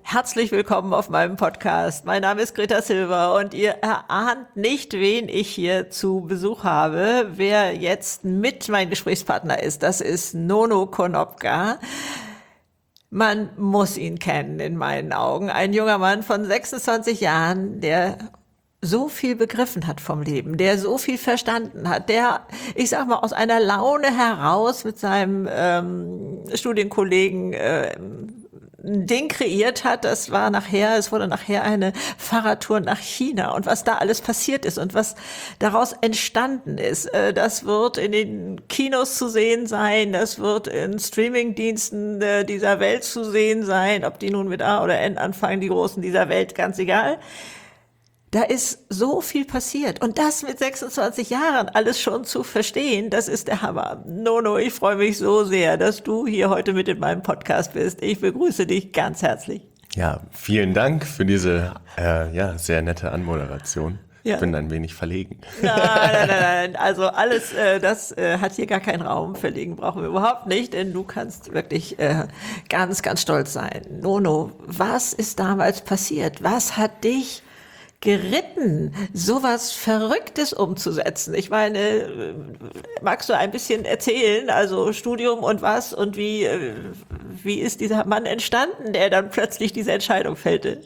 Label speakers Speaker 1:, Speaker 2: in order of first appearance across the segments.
Speaker 1: Herzlich willkommen auf meinem Podcast. Mein Name ist Greta Silver und ihr erahnt nicht, wen ich hier zu Besuch habe. Wer jetzt mit mein Gesprächspartner ist, das ist Nono Konopka. Man muss ihn kennen in meinen Augen. Ein junger Mann von 26 Jahren, der so viel begriffen hat vom Leben, der so viel verstanden hat, der, ich sag mal, aus einer Laune heraus mit seinem Studienkollegen ein Ding kreiert hat, es wurde nachher eine Fahrradtour nach China und was da alles passiert ist und was daraus entstanden ist, das wird in den Kinos zu sehen sein, das wird in Streamingdiensten dieser Welt zu sehen sein, ob die nun mit A oder N anfangen, die Großen dieser Welt, ganz egal. Da ist so viel passiert und das mit 26 Jahren alles schon zu verstehen, das ist der Hammer. Nono, ich freue mich so sehr, dass du hier heute mit in meinem Podcast bist. Ich begrüße dich ganz herzlich.
Speaker 2: Ja, vielen Dank für diese sehr nette Anmoderation. Ja. Ich bin ein wenig verlegen.
Speaker 1: Nein. Also alles, das hat hier gar keinen Raum. Verlegen brauchen wir überhaupt nicht, denn du kannst wirklich ganz, ganz stolz sein. Nono, was ist damals passiert? Was hat dich geritten, sowas Verrücktes umzusetzen? Ich meine, magst du ein bisschen erzählen, also Studium und was und wie ist dieser Mann entstanden, der dann plötzlich diese Entscheidung fällte?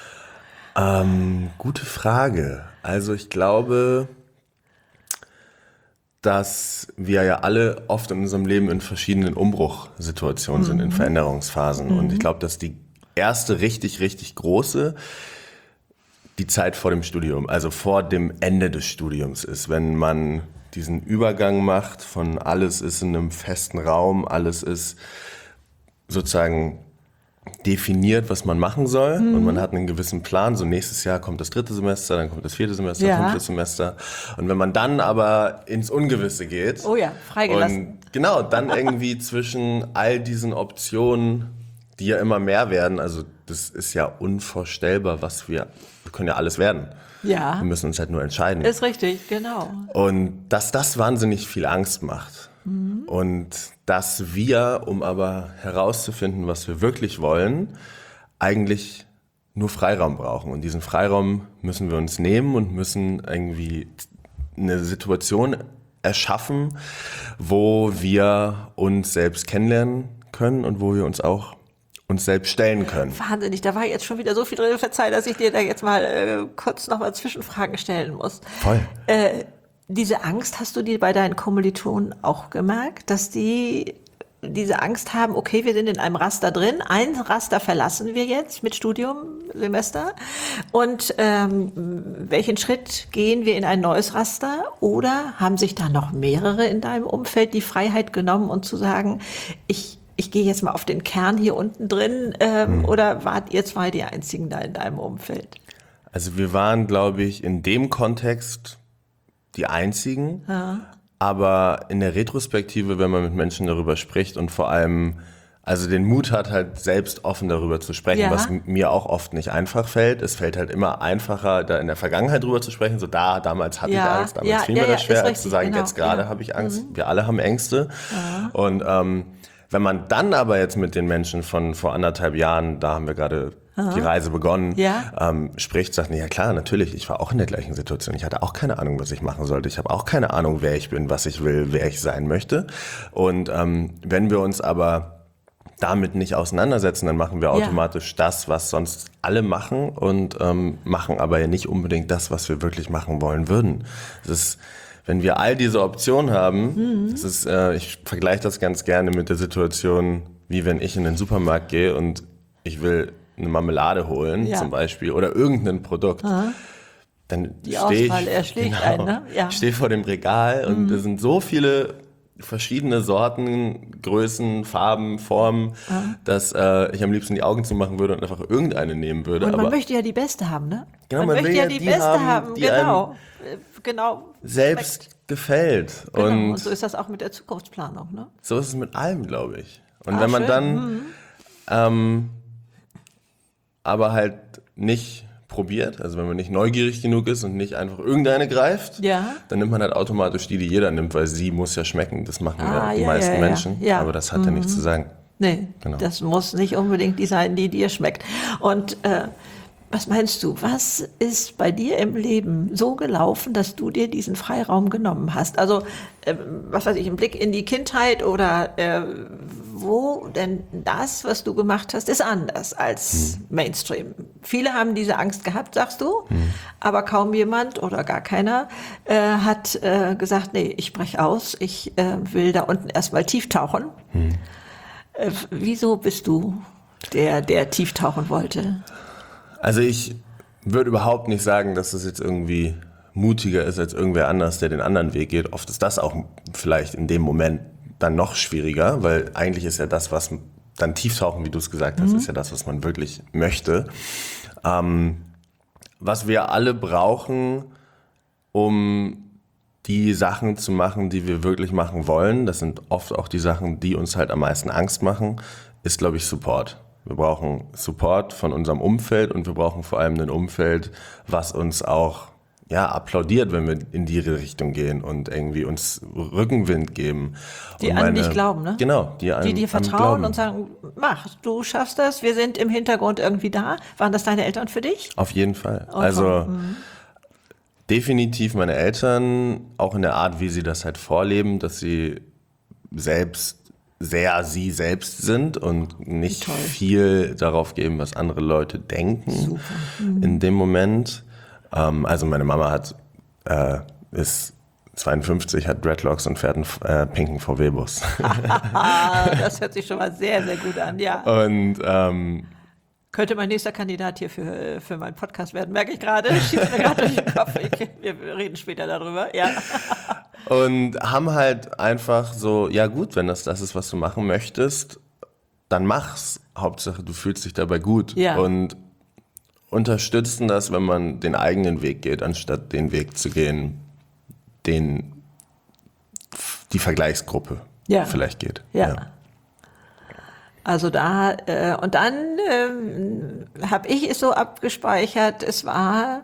Speaker 2: Gute Frage. Also ich glaube, dass wir ja alle oft in unserem Leben in verschiedenen Umbruchsituationen sind, in Veränderungsphasen. Und ich glaube, dass die erste richtig, richtig große die Zeit vor dem Studium, also vor dem Ende des Studiums ist, wenn man diesen Übergang macht von alles ist in einem festen Raum, alles ist sozusagen definiert, was man machen soll und man hat einen gewissen Plan, so nächstes Jahr kommt das 3. Semester, dann kommt das 4. Semester, 5. Semester und wenn man dann aber ins Ungewisse geht,
Speaker 1: freigelassen.
Speaker 2: Und genau, dann irgendwie zwischen all diesen Optionen, die ja immer mehr werden, also das ist ja unvorstellbar, wir können ja alles werden.
Speaker 1: Ja.
Speaker 2: Wir müssen uns halt nur entscheiden.
Speaker 1: Ist richtig, genau.
Speaker 2: Und dass das wahnsinnig viel Angst macht. Und dass wir, um aber herauszufinden, was wir wirklich wollen, eigentlich nur Freiraum brauchen. Und diesen Freiraum müssen wir uns nehmen und müssen irgendwie eine Situation erschaffen, wo wir uns selbst kennenlernen können und wo wir uns selbst stellen können.
Speaker 1: Wahnsinnig, da war jetzt schon wieder so viel drin. Verzeih, dass ich dir da jetzt mal kurz nochmal Zwischenfragen stellen muss.
Speaker 2: Voll.
Speaker 1: Diese Angst, hast du die bei deinen Kommilitonen auch gemerkt, dass die diese Angst haben, okay, wir sind in einem Raster drin, ein Raster verlassen wir jetzt mit Studiumsemester und welchen Schritt gehen wir in ein neues Raster oder haben sich da noch mehrere in deinem Umfeld die Freiheit genommen und zu sagen, ich gehe jetzt mal auf den Kern hier unten drin oder wart ihr zwei die Einzigen da in deinem Umfeld?
Speaker 2: Also wir waren, glaube ich, in dem Kontext die Einzigen, aber in der Retrospektive, wenn man mit Menschen darüber spricht und vor allem also den Mut hat, halt selbst offen darüber zu sprechen, was mir auch oft nicht einfach fällt. Es fällt halt immer einfacher, da in der Vergangenheit drüber zu sprechen. So damals hatte ich Angst, damals fiel mir das schwer, als zu sagen, jetzt gerade habe ich Angst. Wir alle haben Ängste. Und wenn man dann aber jetzt mit den Menschen von vor 1,5 Jahren, da haben wir gerade die Reise begonnen, spricht, sagt, ja klar, natürlich, ich war auch in der gleichen Situation. Ich hatte auch keine Ahnung, was ich machen sollte. Ich habe auch keine Ahnung, wer ich bin, was ich will, wer ich sein möchte. Und wenn wir uns aber damit nicht auseinandersetzen, dann machen wir automatisch das, was sonst alle machen und machen aber ja nicht unbedingt das, was wir wirklich machen wollen würden. Das ist, wenn wir all diese Optionen haben, das ist, ich vergleiche das ganz gerne mit der Situation, wie wenn ich in den Supermarkt gehe und ich will eine Marmelade holen zum Beispiel oder irgendein Produkt. Dann stehe vor dem Regal und da sind so viele verschiedene Sorten, Größen, Farben, Formen, dass ich am liebsten die Augen zumachen würde und einfach irgendeine nehmen würde.
Speaker 1: Und man möchte ja die beste haben, ne?
Speaker 2: Genau, man möchte ja die beste haben, die
Speaker 1: genau
Speaker 2: selbst gefällt.
Speaker 1: Genau. Und so ist das auch mit der Zukunftsplanung, ne?
Speaker 2: So ist es mit allem, glaube ich. Und wenn man dann aber halt nicht probiert, also wenn man nicht neugierig genug ist und nicht einfach irgendeine greift, dann nimmt man halt automatisch die jeder nimmt, weil sie muss ja schmecken. Das machen die meisten Menschen, aber das hat ja nichts zu sagen.
Speaker 1: Nee,
Speaker 2: Genau.
Speaker 1: das muss nicht unbedingt die sein, die dir schmeckt. Und was meinst du, was ist bei dir im Leben so gelaufen, dass du dir diesen Freiraum genommen hast? Also, was weiß ich, ein Blick in die Kindheit oder wo denn das, was du gemacht hast, ist anders als Mainstream. Viele haben diese Angst gehabt, sagst du, aber kaum jemand oder gar keiner hat gesagt, nee, ich brech aus, ich will da unten erstmal tief tauchen. Wieso bist du der tief tauchen wollte?
Speaker 2: Also ich würde überhaupt nicht sagen, dass das jetzt irgendwie mutiger ist als irgendwer anders, der den anderen Weg geht. Oft ist das auch vielleicht in dem Moment dann noch schwieriger, weil eigentlich ist ja das, was dann Tieftauchen, wie du es gesagt hast, ist ja das, was man wirklich möchte. Was wir alle brauchen, um die Sachen zu machen, die wir wirklich machen wollen, das sind oft auch die Sachen, die uns halt am meisten Angst machen, ist, glaube ich, Support. Wir brauchen Support von unserem Umfeld und wir brauchen vor allem ein Umfeld, was uns auch applaudiert, wenn wir in die Richtung gehen und irgendwie uns Rückenwind geben.
Speaker 1: Die an dich glauben, ne?
Speaker 2: Genau,
Speaker 1: die dir vertrauen und sagen, mach, du schaffst das, wir sind im Hintergrund irgendwie da. Waren das deine Eltern für dich?
Speaker 2: Auf jeden Fall.
Speaker 1: Okay.
Speaker 2: Also definitiv meine Eltern, auch in der Art, wie sie das halt vorleben, dass sie selbst sehr sie selbst sind und nicht viel darauf geben, was andere Leute denken in dem Moment. Also meine Mama ist 52, hat Dreadlocks und fährt einen pinken VW-Bus.
Speaker 1: Das hört sich schon mal sehr, sehr gut an, ja.
Speaker 2: Und
Speaker 1: könnte mein nächster Kandidat hier für meinen Podcast werden, merke ich gerade. Schießt mir gerade durch den Kopf. Wir reden später darüber, ja.
Speaker 2: Und haben halt einfach so, ja gut, wenn das ist, was du machen möchtest, dann mach's. Hauptsache, du fühlst dich dabei gut.
Speaker 1: Ja.
Speaker 2: Und unterstützen das, wenn man den eigenen Weg geht, anstatt den Weg zu gehen, den die Vergleichsgruppe vielleicht geht.
Speaker 1: Ja. Also da, und dann habe ich es so abgespeichert, es war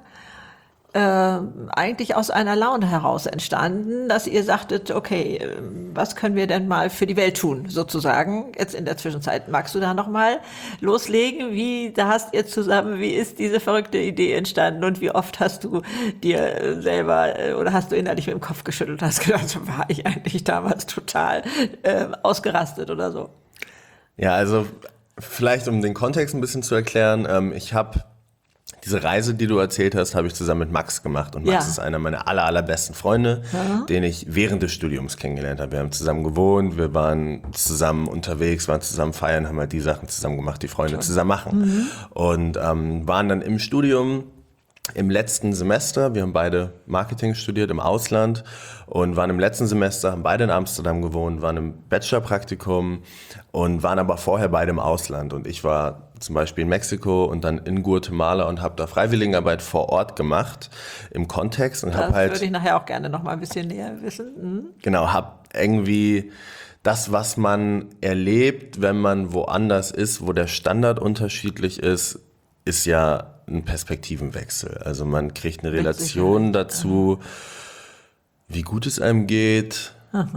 Speaker 1: eigentlich aus einer Laune heraus entstanden, dass ihr sagtet, okay, was können wir denn mal für die Welt tun, sozusagen, jetzt in der Zwischenzeit. Magst du da nochmal loslegen? Wie saßt ihr zusammen? Wie ist diese verrückte Idee entstanden? Und wie oft hast du dir selber oder hast du innerlich mit dem Kopf geschüttelt und hast gedacht, war ich eigentlich damals total ausgerastet oder so?
Speaker 2: Ja, also vielleicht um den Kontext ein bisschen zu erklären, ich habe diese Reise, die du erzählt hast, habe ich zusammen mit Max gemacht. Und Max ist einer meiner allerbesten Freunde, den ich während des Studiums kennengelernt habe. Wir haben zusammen gewohnt, wir waren zusammen unterwegs, waren zusammen feiern, haben halt die Sachen zusammen gemacht, die Freunde zusammen machen. Und waren dann im Studium im letzten Semester, wir haben beide Marketing studiert im Ausland und waren im letzten Semester, haben beide in Amsterdam gewohnt, waren im Bachelorpraktikum und waren aber vorher beide im Ausland. Und ich war zum Beispiel in Mexiko und dann in Guatemala und habe da Freiwilligenarbeit vor Ort gemacht im Kontext. Und
Speaker 1: das würde ich nachher auch gerne noch mal ein bisschen näher wissen.
Speaker 2: Genau, habe irgendwie das, was man erlebt, wenn man woanders ist, wo der Standard unterschiedlich ist ja ein Perspektivenwechsel. Also man kriegt eine Relation dazu, wie gut es einem geht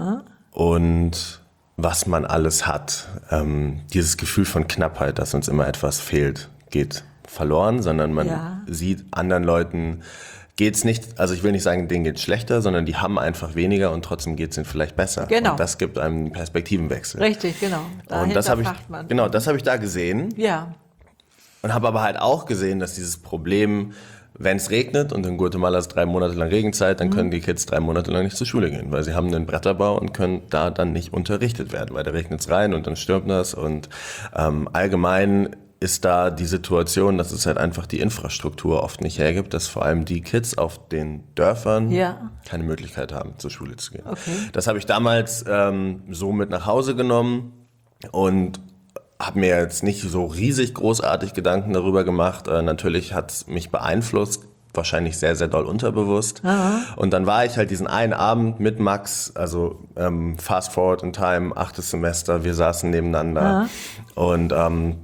Speaker 2: und was man alles hat. Dieses Gefühl von Knappheit, dass uns immer etwas fehlt, geht verloren, sondern man sieht anderen Leuten geht's nicht, also ich will nicht sagen, denen geht's schlechter, sondern die haben einfach weniger und trotzdem geht's ihnen vielleicht besser.
Speaker 1: Genau.
Speaker 2: Und das gibt einem einen Perspektivenwechsel.
Speaker 1: Richtig, genau.
Speaker 2: Und das habe ich da gesehen.
Speaker 1: Ja.
Speaker 2: Und habe aber halt auch gesehen, dass dieses Problem, wenn es regnet und in Guatemala ist 3 Monate lang Regenzeit, dann können die Kids 3 Monate lang nicht zur Schule gehen, weil sie haben einen Bretterbau und können da dann nicht unterrichtet werden, weil da regnet es rein und dann stürmt das. Und allgemein ist da die Situation, dass es halt einfach die Infrastruktur oft nicht hergibt, dass vor allem die Kids auf den Dörfern keine Möglichkeit haben, zur Schule zu gehen.
Speaker 1: Okay.
Speaker 2: Das habe ich damals so mit nach Hause genommen und habe mir jetzt nicht so riesig großartig Gedanken darüber gemacht. Natürlich hat es mich beeinflusst, wahrscheinlich sehr, sehr doll unterbewusst. Und dann war ich halt diesen einen Abend mit Max, also fast forward in time, 8. Semester, wir saßen nebeneinander und haben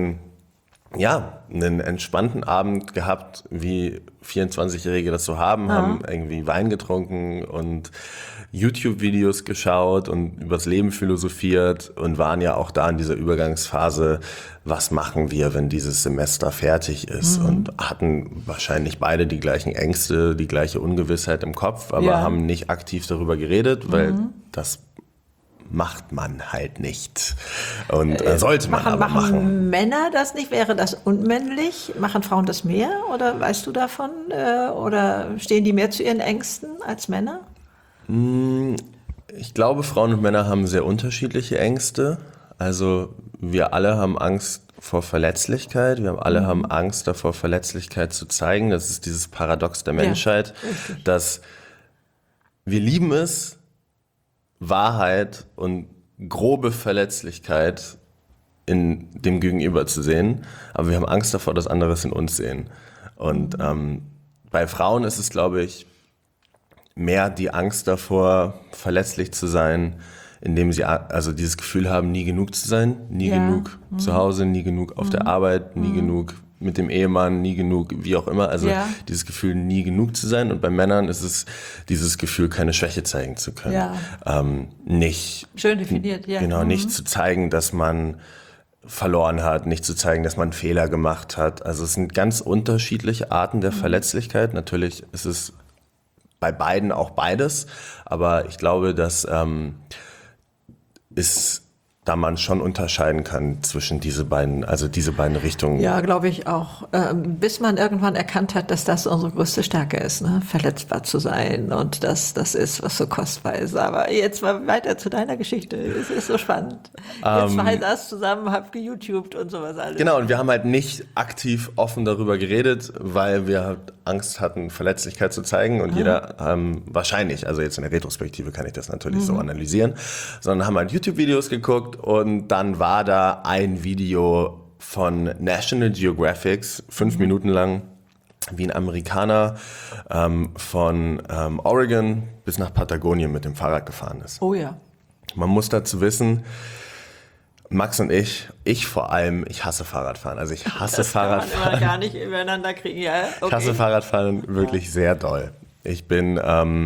Speaker 2: einen entspannten Abend gehabt, wie 24-Jährige das so haben irgendwie Wein getrunken und YouTube-Videos geschaut und übers Leben philosophiert und waren ja auch da in dieser Übergangsphase, was machen wir, wenn dieses Semester fertig ist, und hatten wahrscheinlich beide die gleichen Ängste, die gleiche Ungewissheit im Kopf, aber haben nicht aktiv darüber geredet, weil das macht man halt nicht. Und sollte man aber machen.
Speaker 1: Machen Männer das nicht? Wäre das unmännlich? Machen Frauen das mehr? Oder weißt du davon? Oder stehen die mehr zu ihren Ängsten als Männer?
Speaker 2: Ich glaube, Frauen und Männer haben sehr unterschiedliche Ängste. Also wir alle haben Angst vor Verletzlichkeit. Wir alle haben Angst davor, Verletzlichkeit zu zeigen. Das ist dieses Paradox der Menschheit, dass wir lieben es, Wahrheit und grobe Verletzlichkeit in dem Gegenüber zu sehen, aber wir haben Angst davor, dass andere es in uns sehen. Und bei Frauen ist es, glaube ich, mehr die Angst davor, verletzlich zu sein, indem sie also dieses Gefühl haben, nie genug zu sein, nie genug zu Hause, nie genug auf der Arbeit, nie genug mit dem Ehemann, nie genug, wie auch immer. Also dieses Gefühl, nie genug zu sein. Und bei Männern ist es dieses Gefühl, keine Schwäche zeigen zu können.
Speaker 1: Ja.
Speaker 2: Nicht,
Speaker 1: schön definiert, ja.
Speaker 2: Genau, nicht zu zeigen, dass man verloren hat, nicht zu zeigen, dass man einen Fehler gemacht hat. Also es sind ganz unterschiedliche Arten der Verletzlichkeit. Natürlich ist es bei beiden auch beides, aber ich glaube, dass da man schon unterscheiden kann zwischen diese beiden Richtungen.
Speaker 1: Ja, glaube ich auch. Bis man irgendwann erkannt hat, dass das unsere größte Stärke ist, ne? Verletzbar zu sein, und das ist, was so kostbar ist. Aber jetzt mal weiter zu deiner Geschichte. Es ist so spannend. Ihr zwei saßt zusammen, habt geYouTubed und sowas alles.
Speaker 2: Genau, und wir haben halt nicht aktiv offen darüber geredet, weil wir halt Angst hatten, Verletzlichkeit zu zeigen, und jeder wahrscheinlich, also jetzt in der Retrospektive kann ich das natürlich so analysieren, sondern haben halt YouTube-Videos geguckt, und dann war da ein Video von National Geographic, 5 Minuten lang, wie ein Amerikaner von Oregon bis nach Patagonien mit dem Fahrrad gefahren ist.
Speaker 1: Oh ja.
Speaker 2: Man muss dazu wissen, Max und ich vor allem, ich hasse Fahrradfahren. Also ich hasse Fahrradfahren.
Speaker 1: Kann man immer gar nicht übereinander kriegen, ja? Okay.
Speaker 2: Ich hasse Fahrradfahren wirklich sehr doll. Ich bin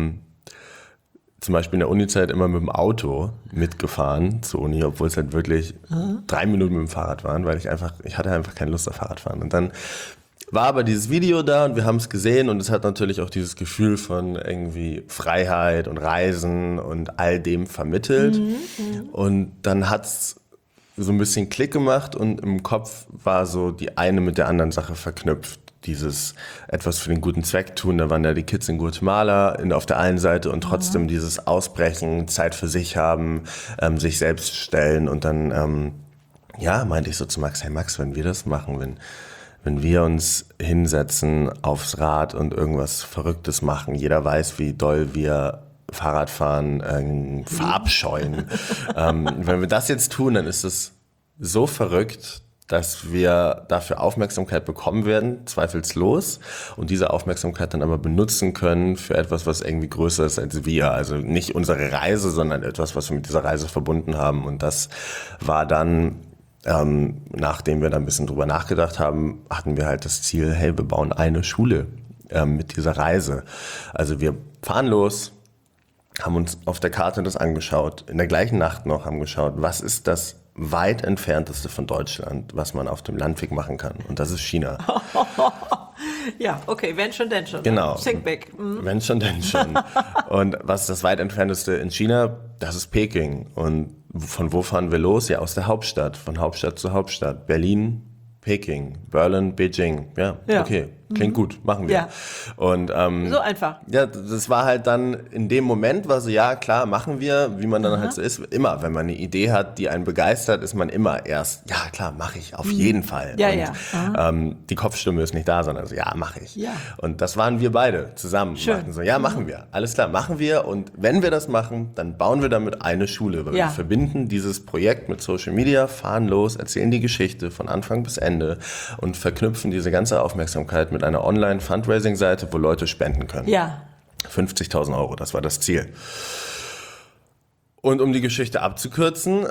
Speaker 2: zum Beispiel in der Uni-Zeit immer mit dem Auto mitgefahren zur Uni, obwohl es halt wirklich 3 Minuten mit dem Fahrrad waren, weil ich hatte einfach keine Lust auf Fahrradfahren. Und dann war aber dieses Video da und wir haben es gesehen, und es hat natürlich auch dieses Gefühl von irgendwie Freiheit und Reisen und all dem vermittelt. Und dann hat's so ein bisschen Klick gemacht, und im Kopf war so die eine mit der anderen Sache verknüpft. Dieses etwas für den guten Zweck tun, da waren ja die Kids in Guatemala auf der einen Seite, und trotzdem dieses Ausbrechen, Zeit für sich haben, sich selbst stellen, und dann meinte ich so zu Max, hey Max, wenn wir das machen, wenn wir uns hinsetzen aufs Rad und irgendwas Verrücktes machen, jeder weiß, wie doll wir Fahrradfahren verabscheuen. Wenn wir das jetzt tun, dann ist es so verrückt, dass wir dafür Aufmerksamkeit bekommen werden, zweifellos, und diese Aufmerksamkeit dann aber benutzen können für etwas, was irgendwie größer ist als wir. Also nicht unsere Reise, sondern etwas, was wir mit dieser Reise verbunden haben. Und das war dann, nachdem wir da ein bisschen drüber nachgedacht haben, hatten wir halt das Ziel, hey, wir bauen eine Schule mit dieser Reise. Also wir fahren los, haben uns auf der Karte das angeschaut, in der gleichen Nacht noch haben geschaut, was ist das weit entfernteste von Deutschland, was man auf dem Landweg machen kann. Und das ist China.
Speaker 1: Ja, okay, wenn schon, denn schon.
Speaker 2: Genau.
Speaker 1: Think big.
Speaker 2: Wenn schon, denn schon. Und was ist das weit entfernteste in China? Das ist Peking. Und von wo fahren wir los? Ja, aus der Hauptstadt. Von Hauptstadt zu Hauptstadt. Berlin, Peking, Berlin, Beijing. Ja. Okay. Klingt gut, machen wir.
Speaker 1: Ja.
Speaker 2: Und
Speaker 1: so einfach.
Speaker 2: Ja, das war halt dann in dem Moment, war so, ja klar, machen wir, wie man dann halt so ist. Immer, wenn man eine Idee hat, die einen begeistert, ist man immer erst, ja klar, mache ich, auf jeden Fall.
Speaker 1: Ja,
Speaker 2: und, die Kopfstimme ist nicht da, sondern so, ja, mache ich.
Speaker 1: Ja.
Speaker 2: Und das waren wir beide zusammen.
Speaker 1: Schön.
Speaker 2: Machten so, ja, machen wir, alles klar, machen wir. Und wenn wir das machen, dann bauen wir damit eine Schule, weil wir verbinden dieses Projekt mit Social Media, fahren los, erzählen die Geschichte von Anfang bis Ende und verknüpfen diese ganze Aufmerksamkeit mit einer Online-Fundraising-Seite, wo Leute spenden können.
Speaker 1: Ja.
Speaker 2: 50.000 €, das war das Ziel. Und um die Geschichte abzukürzen,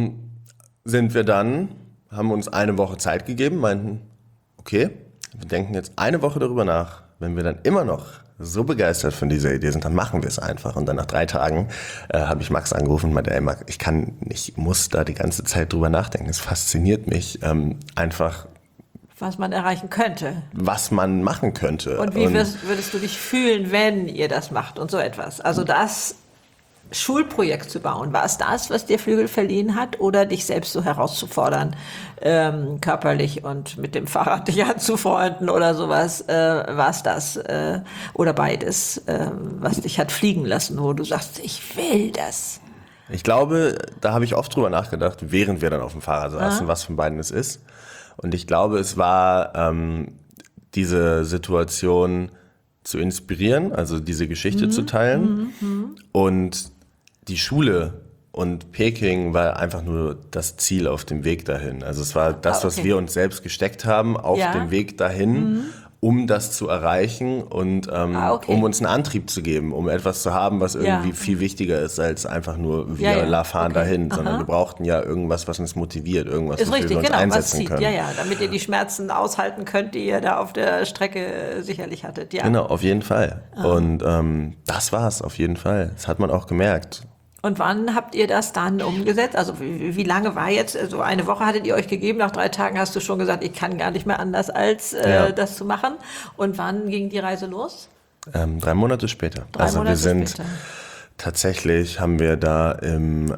Speaker 2: haben uns eine Woche Zeit gegeben, meinten, okay, wir denken jetzt eine Woche darüber nach, wenn wir dann immer noch so begeistert von dieser Idee sind, dann machen wir es einfach. Und dann nach 3 Tagen habe ich Max angerufen und meinte, ey Max, ich muss da die ganze Zeit drüber nachdenken. Es fasziniert mich einfach,
Speaker 1: was man erreichen könnte.
Speaker 2: was man machen könnte.
Speaker 1: Und wie würdest du dich fühlen, wenn ihr das macht und so etwas? Also das Schulprojekt zu bauen, war es das, was dir Flügel verliehen hat, oder dich selbst so herauszufordern, körperlich und mit dem Fahrrad dich anzufreunden oder sowas? War es das oder beides, was dich hat fliegen lassen, wo du sagst, ich will das?
Speaker 2: Ich glaube, da habe ich oft drüber nachgedacht, während wir dann auf dem Fahrrad saßen, was von beiden es ist. Und ich glaube, es war diese Situation zu inspirieren, also diese Geschichte zu teilen. Und die Schule und Peking war einfach nur das Ziel auf dem Weg dahin. Also es war das, was wir uns selbst gesteckt haben auf dem Weg dahin, um das zu erreichen und um uns einen Antrieb zu geben, um etwas zu haben, was irgendwie viel wichtiger ist als einfach nur wir fahren dahin, sondern wir brauchten ja irgendwas, was uns motiviert, irgendwas,
Speaker 1: ist
Speaker 2: wofür
Speaker 1: richtig,
Speaker 2: wir uns
Speaker 1: genau,
Speaker 2: einsetzen
Speaker 1: was
Speaker 2: können.
Speaker 1: Ja, damit ihr die Schmerzen aushalten könnt, die ihr da auf der Strecke sicherlich hattet. Ja.
Speaker 2: Genau, auf jeden Fall. Und das war's auf jeden Fall. Das hat man auch gemerkt.
Speaker 1: Und wann habt ihr das dann umgesetzt? Also wie lange war jetzt, also eine Woche hattet ihr euch gegeben, nach 3 Tagen hast du schon gesagt, ich kann gar nicht mehr anders, als das zu machen. Und wann ging die Reise los?
Speaker 2: 3 Monate später.
Speaker 1: 3 Monate
Speaker 2: wir sind
Speaker 1: später.
Speaker 2: Tatsächlich haben wir da im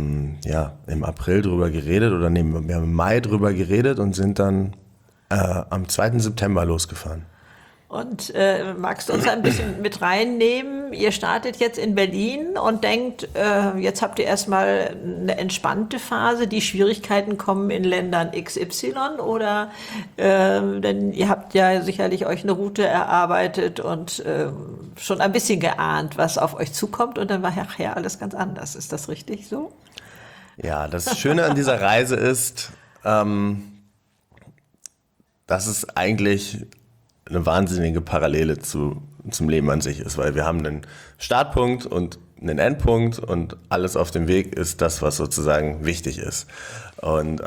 Speaker 2: April drüber geredet wir haben im Mai drüber geredet und sind dann am 2. September losgefahren.
Speaker 1: Und magst du uns ein bisschen mit reinnehmen? Ihr startet jetzt in Berlin und denkt, jetzt habt ihr erstmal eine entspannte Phase, die Schwierigkeiten kommen in Ländern XY, oder denn ihr habt ja sicherlich euch eine Route erarbeitet und schon ein bisschen geahnt, was auf euch zukommt, und dann war nachher alles ganz anders. Ist das richtig so?
Speaker 2: Ja, das Schöne an dieser Reise ist, dass es eigentlich eine wahnsinnige Parallele zum Leben an sich ist, weil wir haben einen Startpunkt und einen Endpunkt und alles auf dem Weg ist das, was sozusagen wichtig ist. Und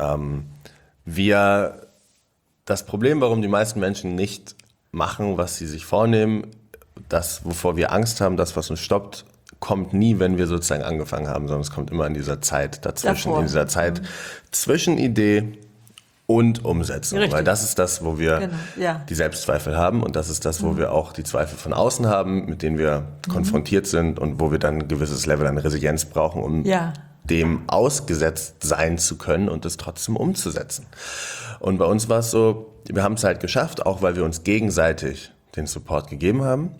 Speaker 2: das Problem, warum die meisten Menschen nicht machen, was sie sich vornehmen, das, wovor wir Angst haben, das, was uns stoppt, kommt nie, wenn wir sozusagen angefangen haben, sondern es kommt immer in dieser Zeit dazwischen, in dieser Zeit zwischen Idee und Umsetzung,
Speaker 1: Richtig.
Speaker 2: weil das ist das, wo wir die Selbstzweifel haben, und das ist das, wo wir auch die Zweifel von außen haben, mit denen wir konfrontiert sind und wo wir dann ein gewisses Level an Resilienz brauchen, um dem ausgesetzt sein zu können und es trotzdem umzusetzen. Und bei uns war es so, wir haben es halt geschafft, auch weil wir uns gegenseitig den Support gegeben haben.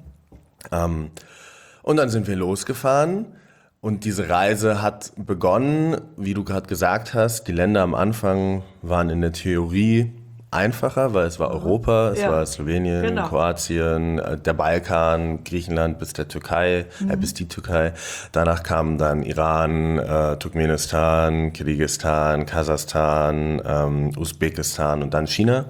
Speaker 2: Und dann sind wir losgefahren. Und diese Reise hat begonnen, wie du gerade gesagt hast, die Länder am Anfang waren in der Theorie einfacher, weil es war Europa, es war Slowenien, Kroatien, der Balkan, Griechenland bis der Türkei, bis die Türkei. Danach kamen dann Iran, Turkmenistan, Kirgisistan, Kasachstan, Usbekistan und dann China.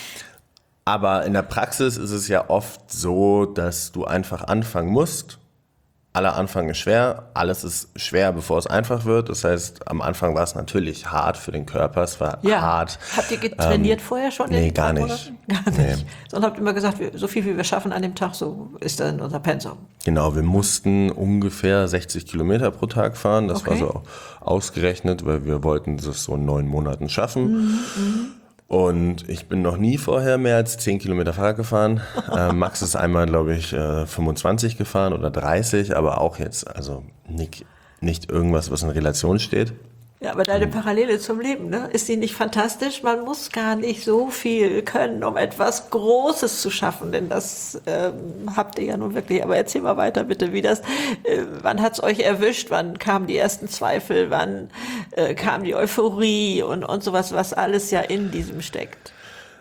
Speaker 2: Aber in der Praxis ist es ja oft so, dass du einfach anfangen musst. Aller Anfang ist schwer, alles ist schwer, bevor es einfach wird. Das heißt, am Anfang war es natürlich hart für den Körper, es war hart.
Speaker 1: Habt ihr getrainiert vorher schon?
Speaker 2: Nee,
Speaker 1: in
Speaker 2: gar
Speaker 1: den
Speaker 2: nicht.
Speaker 1: Monaten? Gar nicht. Sondern habt immer gesagt, so viel wie wir schaffen an dem Tag, so ist dann unser Pensum.
Speaker 2: Genau, wir mussten ungefähr 60 Kilometer pro Tag fahren. Das war so ausgerechnet, weil wir wollten das so in 9 Monaten schaffen. Und ich bin noch nie vorher mehr als 10 Kilometer Fahrrad gefahren. Max ist einmal, glaube ich, 25 gefahren oder 30, aber auch jetzt, also nicht irgendwas, was in Relation steht.
Speaker 1: Ja, aber deine Parallele zum Leben, ne? Ist die nicht fantastisch? Man muss gar nicht so viel können, um etwas Großes zu schaffen, denn das habt ihr ja nun wirklich. Aber erzähl mal weiter bitte, wann hat's euch erwischt? Wann kamen die ersten Zweifel? Wann kam die Euphorie und sowas, was alles ja in diesem steckt?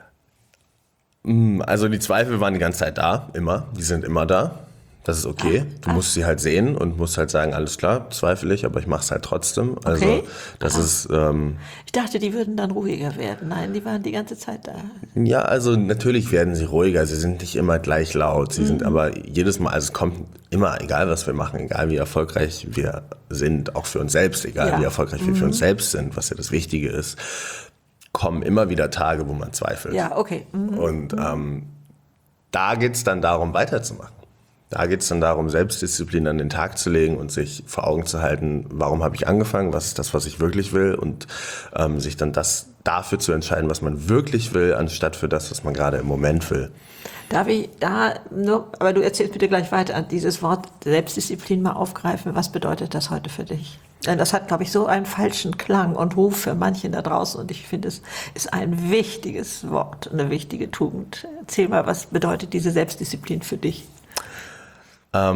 Speaker 2: Also die Zweifel waren die ganze Zeit da, immer. Die sind immer da. Das ist okay. Du musst sie halt sehen und musst halt sagen, alles klar, zweifle ich, aber ich mache es halt trotzdem. Also das ist...
Speaker 1: ich dachte, die würden dann ruhiger werden. Nein, die waren die ganze Zeit da.
Speaker 2: Ja, also natürlich werden sie ruhiger. Sie sind nicht immer gleich laut. Sie sind aber jedes Mal, also es kommt immer, egal was wir machen, egal wie erfolgreich wir sind, auch für uns selbst, egal wie erfolgreich wir für uns selbst sind, was ja das Wichtige ist, kommen immer wieder Tage, wo man zweifelt.
Speaker 1: Ja, okay.
Speaker 2: Und da geht's dann darum, weiterzumachen. Da geht es dann darum, Selbstdisziplin an den Tag zu legen und sich vor Augen zu halten, warum habe ich angefangen, was ist das, was ich wirklich will und sich dann das dafür zu entscheiden, was man wirklich will, anstatt für das, was man gerade im Moment will.
Speaker 1: Darf ich da nur, aber du erzählst bitte gleich weiter, dieses Wort Selbstdisziplin mal aufgreifen. Was bedeutet das heute für dich? Denn das hat, glaube ich, so einen falschen Klang und Ruf für manchen da draußen. Und ich finde, es ist ein wichtiges Wort, eine wichtige Tugend. Erzähl mal, was bedeutet diese Selbstdisziplin für dich?
Speaker 2: Ja,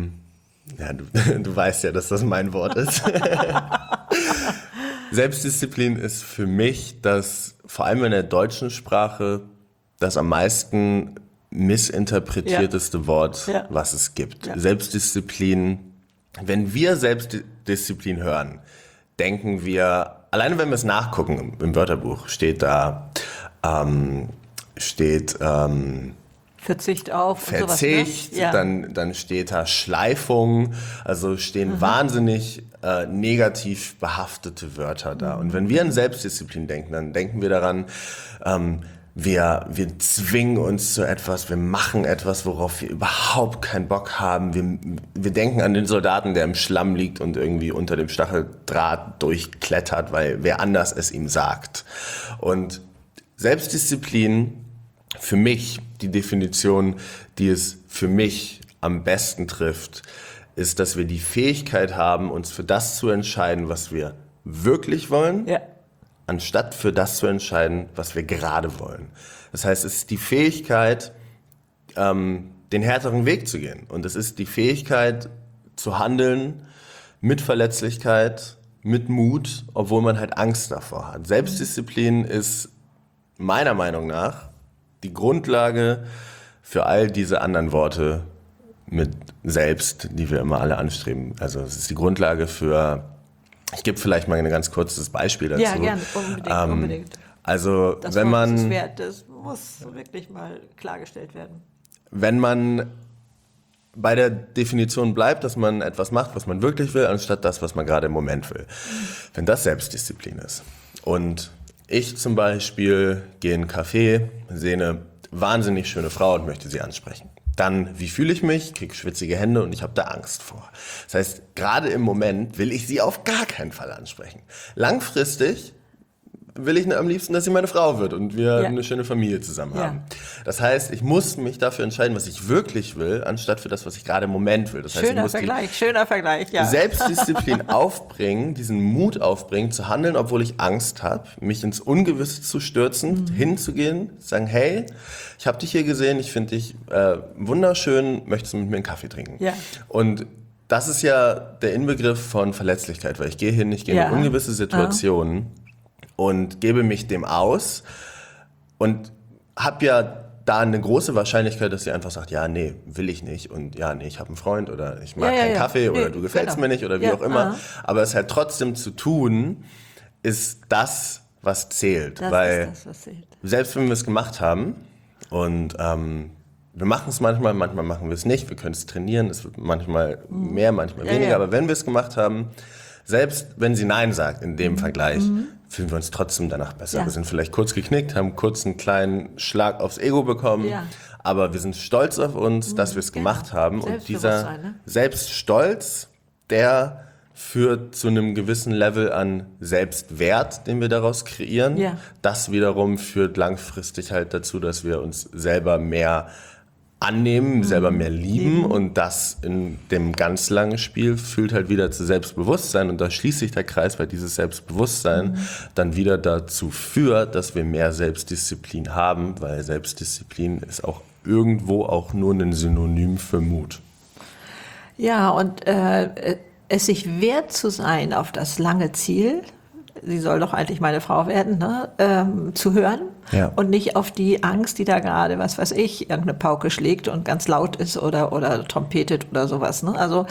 Speaker 2: du weißt ja, dass das mein Wort ist. Selbstdisziplin ist für mich das, vor allem in der deutschen Sprache, das am meisten missinterpretierteste Wort, was es gibt. Ja. Selbstdisziplin, wenn wir Selbstdisziplin hören, denken wir, alleine wenn wir es nachgucken, im Wörterbuch steht da,
Speaker 1: Verzicht auf
Speaker 2: Verzicht,
Speaker 1: sowas, ne?
Speaker 2: Dann steht da Schleifung, also stehen wahnsinnig negativ behaftete Wörter da. Und wenn wir an Selbstdisziplin denken, dann denken wir daran, wir zwingen uns zu etwas, wir machen etwas, worauf wir überhaupt keinen Bock haben. Wir denken an den Soldaten, der im Schlamm liegt und irgendwie unter dem Stacheldraht durchklettert, weil wer anders es ihm sagt. Und Selbstdisziplin, für mich, die Definition, die es für mich am besten trifft, ist, dass wir die Fähigkeit haben, uns für das zu entscheiden, was wir wirklich wollen, anstatt für das zu entscheiden, was wir gerade wollen. Das heißt, es ist die Fähigkeit, den härteren Weg zu gehen. Und es ist die Fähigkeit zu handeln mit Verletzlichkeit, mit Mut, obwohl man halt Angst davor hat. Selbstdisziplin ist meiner Meinung nach die Grundlage für all diese anderen Worte mit selbst, die wir immer alle anstreben. Also es ist die Grundlage für, ich gebe vielleicht mal ein ganz kurzes Beispiel dazu.
Speaker 1: Ja, gerne, unbedingt.
Speaker 2: Also
Speaker 1: das
Speaker 2: wenn man...
Speaker 1: Das muss wirklich mal klargestellt werden.
Speaker 2: Wenn man bei der Definition bleibt, dass man etwas macht, was man wirklich will, anstatt das, was man gerade im Moment will. Wenn das Selbstdisziplin ist. Und ich zum Beispiel gehe in einen Café, sehe eine wahnsinnig schöne Frau und möchte sie ansprechen. Dann, wie fühle ich mich? Kriege schwitzige Hände und ich habe da Angst vor. Das heißt, gerade im Moment will ich sie auf gar keinen Fall ansprechen. Langfristig will ich am liebsten, dass sie meine Frau wird und wir eine schöne Familie zusammen haben. Das heißt, ich muss mich dafür entscheiden, was ich wirklich will, anstatt für das, was ich gerade im Moment will. Das heißt,
Speaker 1: schöner Vergleich, ja.
Speaker 2: Selbstdisziplin aufbringen, diesen Mut aufbringen, zu handeln, obwohl ich Angst habe, mich ins Ungewisse zu stürzen, hinzugehen, sagen, hey, ich habe dich hier gesehen, ich finde dich wunderschön, möchtest du mit mir einen Kaffee trinken?
Speaker 1: Ja.
Speaker 2: Und das ist ja der Inbegriff von Verletzlichkeit, weil ich gehe hin, ich gehe in ungewisse Situationen und gebe mich dem aus und habe ja da eine große Wahrscheinlichkeit, dass sie einfach sagt, ja, nee, will ich nicht und ja, nee, ich habe einen Freund oder ich mag keinen Kaffee oder du gefällst mir nicht oder wie auch immer. Aber es halt trotzdem zu tun, ist das, was zählt. Weil selbst wenn wir es gemacht haben und wir machen es manchmal machen wir es nicht, wir können es trainieren, es wird manchmal mehr, manchmal weniger, aber wenn wir es gemacht haben, selbst wenn sie Nein sagt in dem Vergleich, fühlen wir uns trotzdem danach besser. Wir sind vielleicht kurz geknickt, haben kurz einen kleinen Schlag aufs Ego bekommen, aber wir sind stolz auf uns, dass wir es gemacht haben. Und dieser Selbststolz, der führt zu einem gewissen Level an Selbstwert, den wir daraus kreieren. Das wiederum führt langfristig halt dazu, dass wir uns selber mehr annehmen, selber mehr lieben und das in dem ganz langen Spiel führt halt wieder zu Selbstbewusstsein und da schließt sich der Kreis, weil dieses Selbstbewusstsein dann wieder dazu führt, dass wir mehr Selbstdisziplin haben, weil Selbstdisziplin ist auch irgendwo auch nur ein Synonym für Mut.
Speaker 1: Ja, und es sich wert zu sein auf das lange Ziel, sie soll doch eigentlich meine Frau werden, ne? Zu hören und nicht auf die Angst, die da gerade, was weiß ich, irgendeine Pauke schlägt und ganz laut ist oder trompetet oder sowas. Ne? Also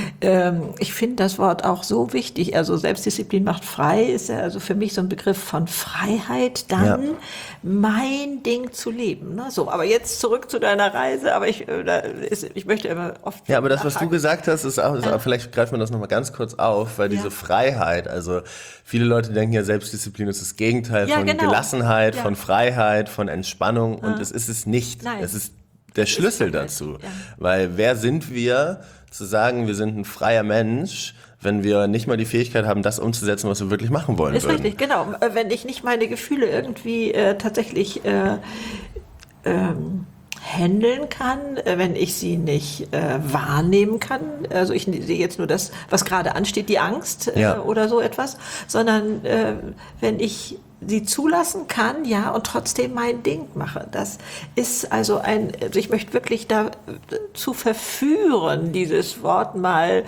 Speaker 1: ich finde das Wort auch so wichtig. Also Selbstdisziplin macht frei, ist ja also für mich so ein Begriff von Freiheit, dann mein Ding zu leben. Ne? So, aber jetzt zurück zu deiner Reise. Aber ich möchte immer oft...
Speaker 2: Ja, aber das, was du gesagt hast, ist auch, vielleicht greifen wir das nochmal ganz kurz auf, weil diese Freiheit, also viele Leute denken ja, Selbstdisziplin ist das Gegenteil von Gelassenheit, von Freiheit, von Entspannung und es ist es nicht.
Speaker 1: Nein.
Speaker 2: Es ist der Schlüssel dazu. Ja. Weil wer sind wir, zu sagen, wir sind ein freier Mensch, wenn wir nicht mal die Fähigkeit haben, das umzusetzen, was wir wirklich machen wollen
Speaker 1: ist
Speaker 2: würden.
Speaker 1: Richtig, genau. Wenn ich nicht meine Gefühle irgendwie tatsächlich handeln kann, wenn ich sie nicht wahrnehmen kann. Also ich sehe jetzt nur das, was gerade ansteht, die Angst oder so etwas, sondern wenn ich sie zulassen kann, ja, und trotzdem mein Ding mache. Das ist also also ich möchte wirklich dazu verführen, dieses Wort mal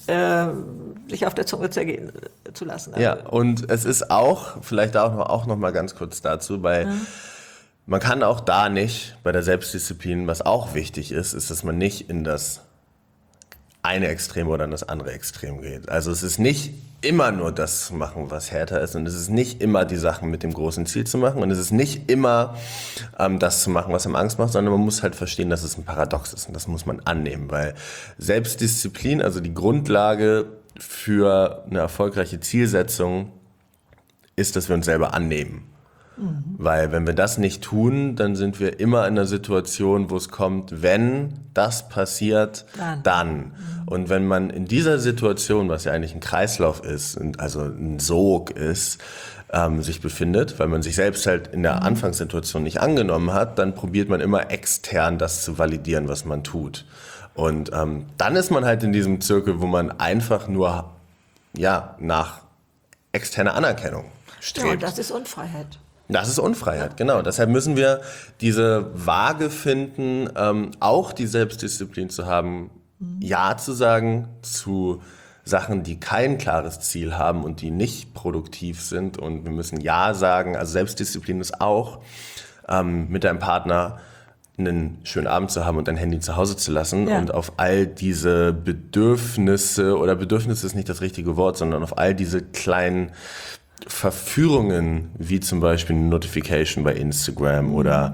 Speaker 1: sich auf der Zunge zergehen zu lassen. Also,
Speaker 2: ja, und es ist auch, vielleicht auch noch mal ganz kurz dazu, man kann auch da nicht, bei der Selbstdisziplin, was auch wichtig ist, dass man nicht in das eine Extrem oder in das andere Extrem geht. Also es ist nicht immer nur das zu machen, was härter ist, und es ist nicht immer die Sachen mit dem großen Ziel zu machen, und es ist nicht immer das zu machen, was einem Angst macht, sondern man muss halt verstehen, dass es ein Paradox ist, und das muss man annehmen, weil Selbstdisziplin, also die Grundlage für eine erfolgreiche Zielsetzung, ist, dass wir uns selber annehmen. Weil wenn wir das nicht tun, dann sind wir immer in einer Situation, wo es kommt, wenn das passiert, dann. Und wenn man in dieser Situation, was ja eigentlich ein Kreislauf ist, also ein Sog ist, sich befindet, weil man sich selbst halt in der Anfangssituation nicht angenommen hat, dann probiert man immer extern das zu validieren, was man tut. Und dann ist man halt in diesem Zirkel, wo man einfach nur nach externer Anerkennung strebt.
Speaker 1: Ja, und das ist Unfreiheit.
Speaker 2: Das ist Unfreiheit, genau. Deshalb müssen wir diese Waage finden, auch die Selbstdisziplin zu haben, Ja zu sagen zu Sachen, die kein klares Ziel haben und die nicht produktiv sind. Und wir müssen Ja sagen. Also Selbstdisziplin ist auch, mit deinem Partner einen schönen Abend zu haben und dein Handy zu Hause zu lassen und auf all diese Bedürfnisse, oder Bedürfnisse ist nicht das richtige Wort, sondern auf all diese kleinen Verführungen, wie zum Beispiel eine Notification bei Instagram oder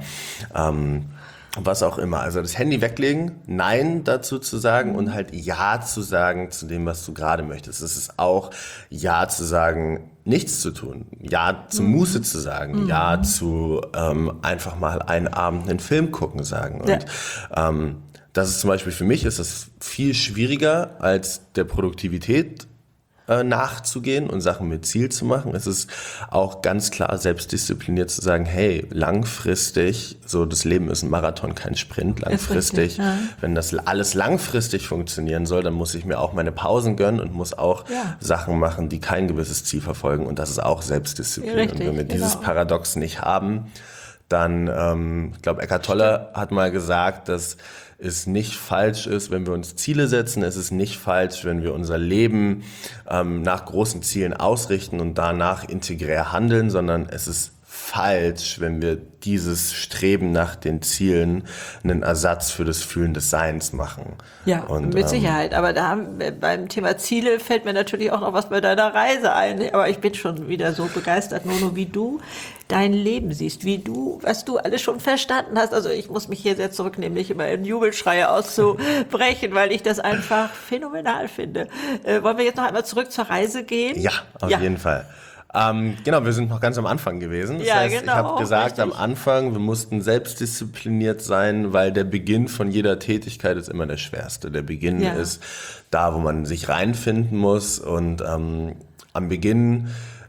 Speaker 2: was auch immer. Also das Handy weglegen, Nein dazu zu sagen und halt Ja zu sagen zu dem, was du gerade möchtest. Es ist auch Ja zu sagen, nichts zu tun. Ja zu Muße zu sagen. Ja zu einfach mal einen Abend einen Film gucken sagen. Und das ist zum Beispiel für mich, ist das viel schwieriger als der Produktivität nachzugehen und Sachen mit Ziel zu machen. Es ist auch ganz klar selbstdiszipliniert zu sagen, hey, langfristig, so das Leben ist ein Marathon, kein Sprint, langfristig, wenn das alles langfristig funktionieren soll, dann muss ich mir auch meine Pausen gönnen und muss auch Sachen machen, die kein gewisses Ziel verfolgen, und das ist auch Selbstdisziplin.
Speaker 1: Richtig,
Speaker 2: und wenn wir dieses Paradox nicht haben, dann, ich glaube, Eckhart Tolle hat mal gesagt, dass es nicht falsch ist, wenn wir uns Ziele setzen. Es ist nicht falsch, wenn wir unser Leben nach großen Zielen ausrichten und danach integrär handeln, sondern es ist falsch, wenn wir dieses Streben nach den Zielen einen Ersatz für das Fühlen des Seins machen.
Speaker 1: Ja, und, mit Sicherheit. Aber beim Thema Ziele fällt mir natürlich auch noch was bei deiner Reise ein. Aber ich bin schon wieder so begeistert, Nono, wie du dein Leben siehst, was du alles schon verstanden hast. Also ich muss mich hier sehr zurücknehmen, nicht immer in Jubelschreie auszubrechen, weil ich das einfach phänomenal finde. Wollen wir jetzt noch einmal zurück zur Reise gehen?
Speaker 2: Ja, auf jeden Fall. Genau, wir sind noch ganz am Anfang gewesen. Das heißt, ich habe gesagt, am Anfang, wir mussten selbstdiszipliniert sein, weil der Beginn von jeder Tätigkeit ist immer der schwerste. Der Beginn ist da, wo man sich reinfinden muss, und am Beginn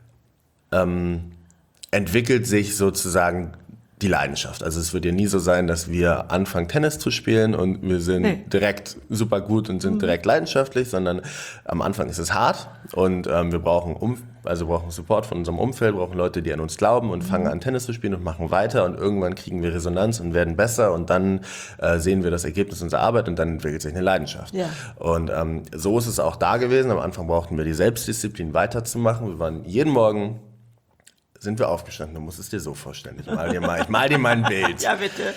Speaker 2: entwickelt sich sozusagen die Leidenschaft. Also es wird ja nie so sein, dass wir anfangen, Tennis zu spielen und wir sind direkt super gut und sind direkt leidenschaftlich, sondern am Anfang ist es hart, und wir brauchen Support von unserem Umfeld, brauchen Leute, die an uns glauben und fangen an, Tennis zu spielen und machen weiter, und irgendwann kriegen wir Resonanz und werden besser, und dann sehen wir das Ergebnis unserer Arbeit, und dann entwickelt sich eine Leidenschaft. Ja. Und so ist es auch da gewesen. Am Anfang brauchten wir die Selbstdisziplin, weiterzumachen. Wir waren jeden Morgen sind wir aufgestanden. Du musst es dir so vorstellen. Ich mal dir mal ein Bild.
Speaker 1: Ja, bitte.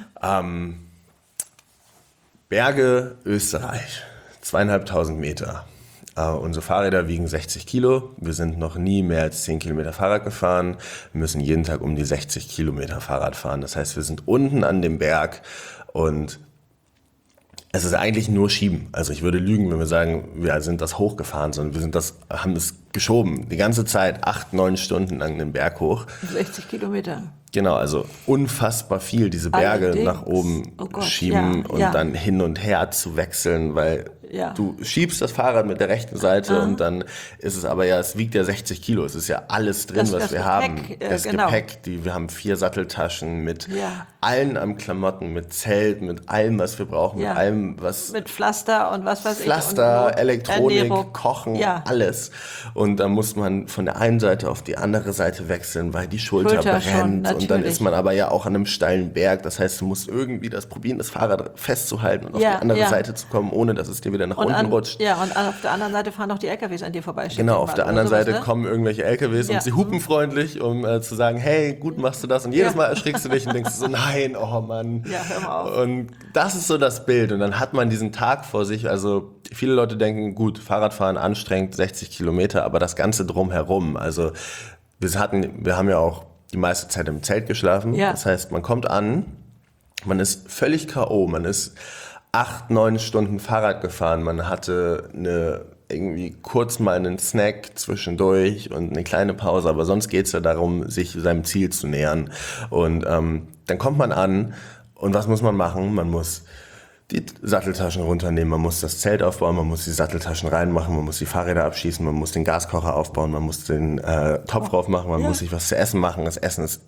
Speaker 2: Berge, Österreich, 2.500 Meter. Unsere Fahrräder wiegen 60 Kilo. Wir sind noch nie mehr als 10 Kilometer Fahrrad gefahren. Wir müssen jeden Tag um die 60 Kilometer Fahrrad fahren. Das heißt, wir sind unten an dem Berg, und Es ist eigentlich nur Schieben. Also ich würde lügen, wenn wir sagen, wir sind das hochgefahren, sondern haben es geschoben. Die ganze Zeit 8, 9 Stunden lang den Berg hoch.
Speaker 1: 60 Kilometer.
Speaker 2: Genau, also unfassbar viel, diese Berge
Speaker 1: Allerdings.
Speaker 2: nach oben
Speaker 1: Oh Gott,
Speaker 2: schieben und
Speaker 1: ja.
Speaker 2: dann hin und her zu wechseln, weil du schiebst das Fahrrad mit der rechten Seite und dann ist es aber es wiegt ja 60 Kilo, es ist ja alles drin, was wir
Speaker 1: Gepäck,
Speaker 2: haben. Das
Speaker 1: genau.
Speaker 2: Gepäck, wir haben 4 Satteltaschen mit allen am Klamotten, mit Zelt, mit allem, was wir brauchen, mit allem, was...
Speaker 1: Mit Pflaster und was weiß ich.
Speaker 2: Pflaster,
Speaker 1: und
Speaker 2: Elektronik,
Speaker 1: Ernährung.
Speaker 2: Kochen, alles. Und dann muss man von der einen Seite auf die andere Seite wechseln, weil die Schulter
Speaker 1: Schulter schon,
Speaker 2: brennt. Und dann
Speaker 1: natürlich.
Speaker 2: ist man aber ja auch an einem steilen Berg. Das heißt, du musst irgendwie probieren, das Fahrrad festzuhalten und auf die andere Seite zu kommen, ohne dass es dir wieder nach unten rutscht.
Speaker 1: Ja, und auf der anderen Seite fahren noch die LKWs an dir vorbei.
Speaker 2: Genau, auf der anderen Seite
Speaker 1: ne?
Speaker 2: kommen irgendwelche LKWs und sie hupen freundlich, um zu sagen, hey, gut machst du das. Und jedes Mal erschrickst du dich und denkst so, nein, oh Mann.
Speaker 1: Ja, hör mal auf.
Speaker 2: Und das ist so das Bild. Und dann hat man diesen Tag vor sich. Also viele Leute denken, gut, Fahrradfahren anstrengend, 60 Kilometer, aber das Ganze drumherum. Also wir haben ja auch die meiste Zeit im Zelt geschlafen.
Speaker 1: Ja.
Speaker 2: Das heißt, man kommt an, man ist völlig K.O., man ist 8, 9 Stunden Fahrrad gefahren, man hatte irgendwie kurz mal einen Snack zwischendurch und eine kleine Pause, aber sonst geht's ja darum, sich seinem Ziel zu nähern. Und dann kommt man an und was muss man machen? Man muss die Satteltaschen runternehmen, man muss das Zelt aufbauen, man muss die Satteltaschen reinmachen, man muss die Fahrräder abschießen, man muss den Gaskocher aufbauen, man muss den Topf draufmachen, man muss sich was zu essen machen. Das Essen ist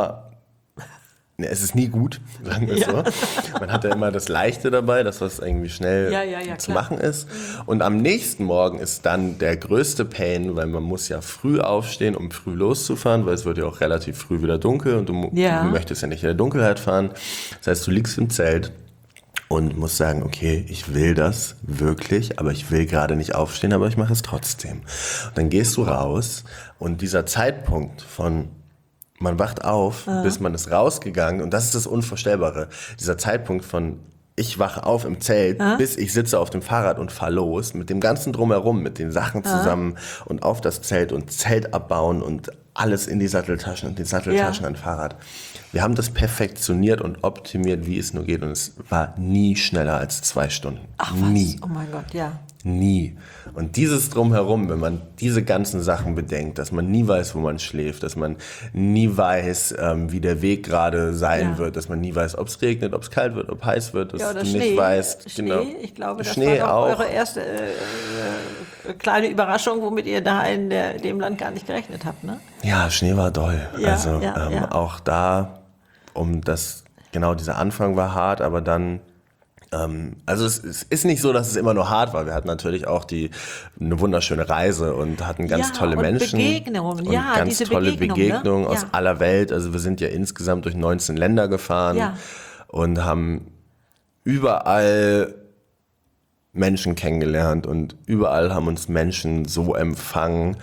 Speaker 2: es ist nie gut, sagen wir es so. Man hat ja immer das Leichte dabei, das was irgendwie schnell zu machen ist. Und am nächsten Morgen ist dann der größte Pain, weil man muss ja früh aufstehen, um früh loszufahren, weil es wird ja auch relativ früh wieder dunkel und du möchtest ja nicht in der Dunkelheit fahren. Das heißt, du liegst im Zelt und musst sagen, okay, ich will das wirklich, aber ich will gerade nicht aufstehen, aber ich mache es trotzdem. Und dann gehst du raus und dieser Zeitpunkt von man wacht auf, bis man ist rausgegangen und das ist das Unvorstellbare. Dieser Zeitpunkt von ich wache auf im Zelt, bis ich sitze auf dem Fahrrad und fahre los, mit dem ganzen Drumherum, mit den Sachen zusammen und auf das Zelt und Zelt abbauen und alles in die Satteltaschen und die Satteltaschen an Fahrrad. Wir haben das perfektioniert und optimiert, wie es nur geht und es war nie schneller als 2 Stunden.
Speaker 1: Ach was?
Speaker 2: Nie.
Speaker 1: Oh mein Gott, ja.
Speaker 2: Nie. Und dieses Drumherum, wenn man diese ganzen Sachen bedenkt, dass man nie weiß, wo man schläft, dass man nie weiß, wie der Weg gerade sein wird, dass man nie weiß, ob es regnet, ob es kalt wird, ob heiß wird, dass
Speaker 1: Ja, oder
Speaker 2: du
Speaker 1: Schnee.
Speaker 2: nicht weißt.
Speaker 1: Schnee,
Speaker 2: genau.
Speaker 1: ich glaube, das
Speaker 2: Schnee
Speaker 1: war doch
Speaker 2: auch.
Speaker 1: eure erste kleine Überraschung, womit ihr da in dem Land gar nicht gerechnet habt, ne?
Speaker 2: Ja, Schnee war doll.
Speaker 1: Ja,
Speaker 2: also auch da, dieser Anfang war hart, aber dann also es ist nicht so, dass es immer nur hart war. Wir hatten natürlich auch eine wunderschöne Reise und hatten ganz tolle
Speaker 1: und
Speaker 2: Menschen.
Speaker 1: Begegnungen,
Speaker 2: und ganz
Speaker 1: diese
Speaker 2: tolle Begegnungen
Speaker 1: ne?
Speaker 2: aus aller Welt. Also wir sind ja insgesamt durch 19 Länder gefahren und haben überall Menschen kennengelernt und überall haben uns Menschen so empfangen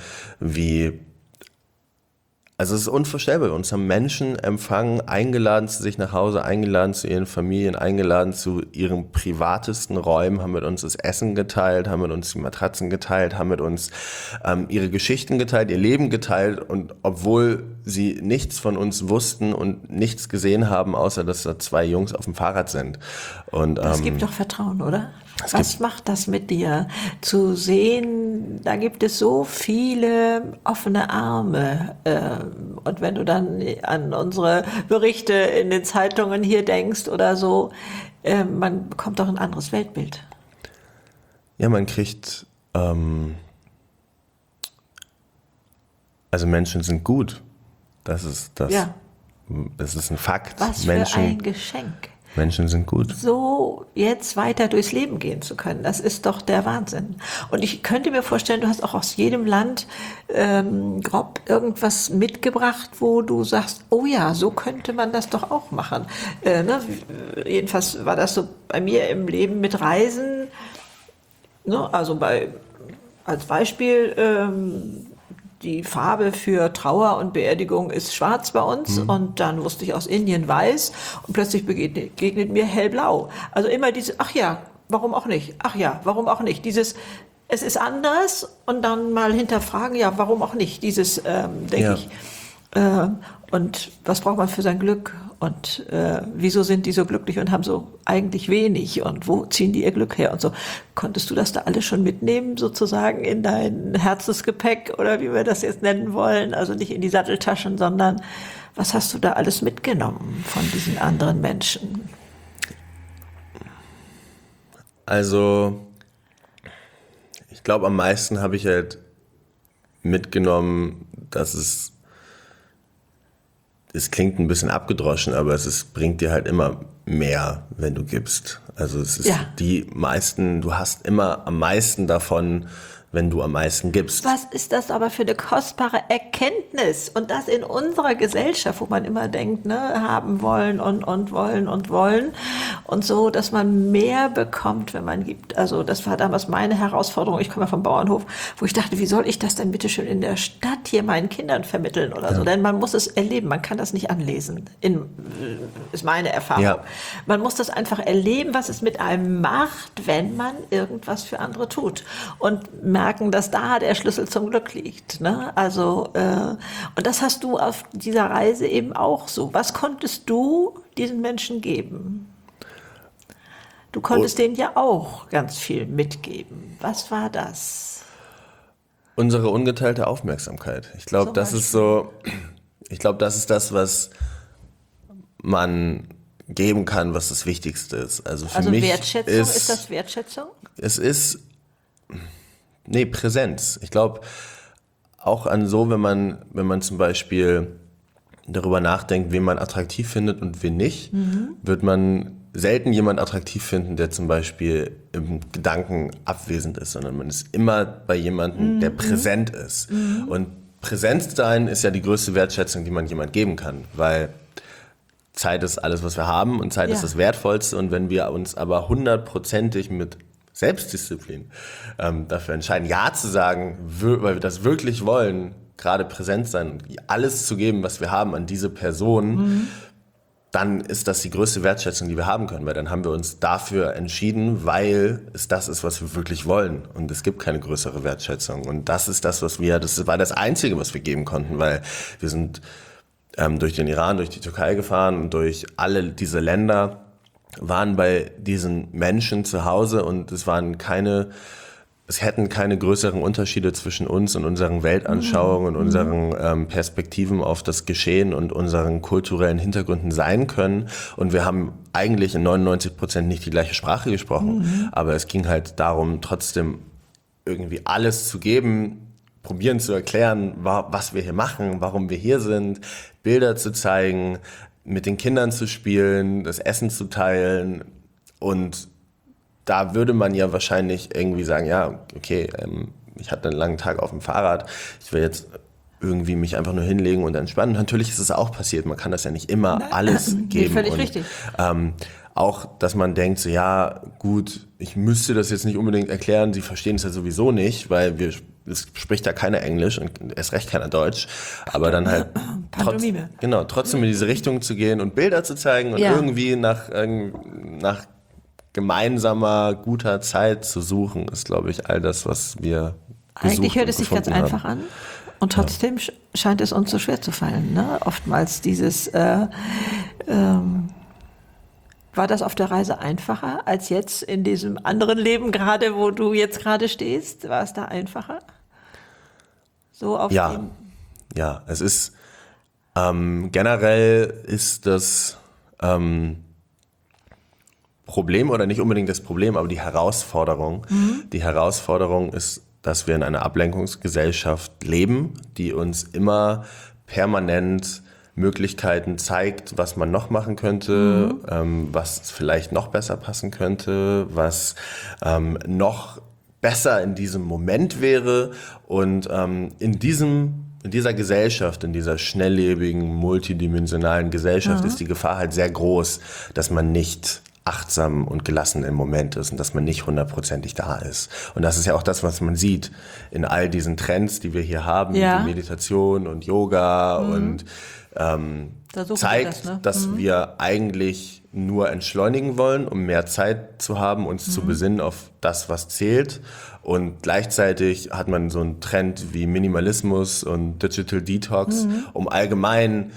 Speaker 2: also es ist unvorstellbar. Uns haben Menschen empfangen, eingeladen zu sich nach Hause, eingeladen zu ihren Familien, eingeladen zu ihren privatesten Räumen, haben mit uns das Essen geteilt, haben mit uns die Matratzen geteilt, haben mit uns ihre Geschichten geteilt, ihr Leben geteilt. Und obwohl sie nichts von uns wussten und nichts gesehen haben, außer dass da 2 Jungs auf dem Fahrrad sind. Und,
Speaker 1: das gibt doch Vertrauen, oder? Was macht das mit dir? Zu sehen, da gibt es so viele offene Arme. Und wenn du dann an unsere Berichte in den Zeitungen hier denkst oder so, man bekommt doch ein anderes Weltbild.
Speaker 2: Ja, man kriegt, also Menschen sind gut. Das ist ein Fakt.
Speaker 1: Was für ein Geschenk.
Speaker 2: Menschen sind gut.
Speaker 1: So jetzt weiter durchs Leben gehen zu können, das ist doch der Wahnsinn. Und ich könnte mir vorstellen, du hast auch aus jedem Land grob irgendwas mitgebracht, wo du sagst, oh ja, so könnte man das doch auch machen. Jedenfalls war das so bei mir im Leben mit Reisen. Ne? Also als Beispiel, die Farbe für Trauer und Beerdigung ist schwarz bei uns und dann wusste ich aus Indien weiß und plötzlich begegnet mir hellblau. Also immer ach ja, warum auch nicht? Ach ja, warum auch nicht? Dieses, es ist anders und dann mal hinterfragen, ja, warum auch nicht? Dieses, denke ich. Und was braucht man für sein Glück? Und wieso sind die so glücklich und haben so eigentlich wenig und wo ziehen die ihr Glück her und so. Konntest du das da alles schon mitnehmen, sozusagen in dein Herzensgepäck oder wie wir das jetzt nennen wollen? Also nicht in die Satteltaschen, sondern was hast du da alles mitgenommen von diesen anderen Menschen?
Speaker 2: Also, ich glaube, am meisten habe ich halt mitgenommen, dass es klingt ein bisschen abgedroschen, aber bringt dir halt immer mehr, wenn du gibst. Also es ist du hast immer am meisten davon, wenn du am meisten gibst.
Speaker 1: Was ist das aber für eine kostbare Erkenntnis? Und das in unserer Gesellschaft, wo man immer denkt, ne, haben wollen und wollen und wollen. Und so, dass man mehr bekommt, wenn man gibt. Also das war damals meine Herausforderung. Ich komme ja vom Bauernhof, wo ich dachte, wie soll ich das denn bitte schön in der Stadt hier meinen Kindern vermitteln oder so? Denn man muss es erleben, man kann das nicht anlesen. Ist meine Erfahrung.
Speaker 2: Ja.
Speaker 1: Man muss das einfach erleben, was es mit einem macht, wenn man irgendwas für andere tut. Und merken, dass da der Schlüssel zum Glück liegt. Ne? Also, und das hast du auf dieser Reise eben auch so. Was konntest du diesen Menschen geben? Du konntest denen ja auch ganz viel mitgeben. Was war das?
Speaker 2: Unsere ungeteilte Aufmerksamkeit. Ich glaube, das ist das, was man geben kann, was das Wichtigste ist. Also für mich
Speaker 1: Wertschätzung, ist das Wertschätzung?
Speaker 2: Es ist Präsenz. Ich glaube, auch wenn man zum Beispiel darüber nachdenkt, wen man attraktiv findet und wen nicht, wird man selten jemand attraktiv finden, der zum Beispiel im Gedanken abwesend ist, sondern man ist immer bei jemandem, der präsent ist. Und Präsenz sein ist ja die größte Wertschätzung, die man jemand geben kann, weil Zeit ist alles, was wir haben und Zeit ist das Wertvollste. Und wenn wir uns aber 100%ig mit Selbstdisziplin dafür entscheiden, Ja zu sagen, weil wir das wirklich wollen, gerade präsent sein und alles zu geben, was wir haben an diese Person, dann ist das die größte Wertschätzung, die wir haben können, weil dann haben wir uns dafür entschieden, weil es das ist, was wir wirklich wollen und es gibt keine größere Wertschätzung und das ist das, das war das Einzige, was wir geben konnten, weil wir sind durch den Iran, durch die Türkei gefahren und durch alle diese Länder, waren bei diesen Menschen zu Hause und es hätten keine größeren Unterschiede zwischen uns und unseren Weltanschauungen und unseren Perspektiven auf das Geschehen und unseren kulturellen Hintergründen sein können. Und wir haben eigentlich in 99% nicht die gleiche Sprache gesprochen, aber es ging halt darum, trotzdem irgendwie alles zu geben, probieren zu erklären, was wir hier machen, warum wir hier sind, Bilder zu zeigen, mit den Kindern zu spielen, das Essen zu teilen und da würde man ja wahrscheinlich irgendwie sagen, ja, okay, ich hatte einen langen Tag auf dem Fahrrad, ich will jetzt irgendwie mich einfach nur hinlegen und entspannen. Natürlich ist es auch passiert, man kann das ja nicht immer alles geben.
Speaker 1: Völlig richtig.
Speaker 2: Auch, dass man denkt, so ja, gut, ich müsste das jetzt nicht unbedingt erklären, sie verstehen es ja sowieso nicht, weil es spricht ja keiner Englisch und erst recht keiner Deutsch, aber dann halt trotzdem in diese Richtung zu gehen und Bilder zu zeigen und irgendwie nach gemeinsamer, guter Zeit zu suchen, ist, glaube ich, all das, was wir
Speaker 1: eigentlich hört es sich ganz einfach an und trotzdem scheint es uns so schwer zu fallen. Ne? Oftmals war das auf der Reise einfacher als jetzt in diesem anderen Leben gerade, wo du jetzt gerade stehst? War es da einfacher? So auf
Speaker 2: Ja, es ist generell ist das Problem oder nicht unbedingt das Problem, aber die Herausforderung. Die Herausforderung ist, dass wir in einer Ablenkungsgesellschaft leben, die uns immer permanent Möglichkeiten zeigt, was man noch machen könnte, was vielleicht noch besser passen könnte, was noch besser in diesem Moment wäre. Und in dieser Gesellschaft, in dieser schnelllebigen, multidimensionalen Gesellschaft ist die Gefahr halt sehr groß, dass man nicht achtsam und gelassen im Moment ist und dass man nicht 100%ig da ist. Und das ist ja auch das, was man sieht in all diesen Trends, die wir hier haben, wie Meditation und Yoga und zeigt, dass wir eigentlich nur entschleunigen wollen, um mehr Zeit zu haben, uns zu besinnen auf das, was zählt. Und gleichzeitig hat man so einen Trend wie Minimalismus und Digital Detox, um allgemein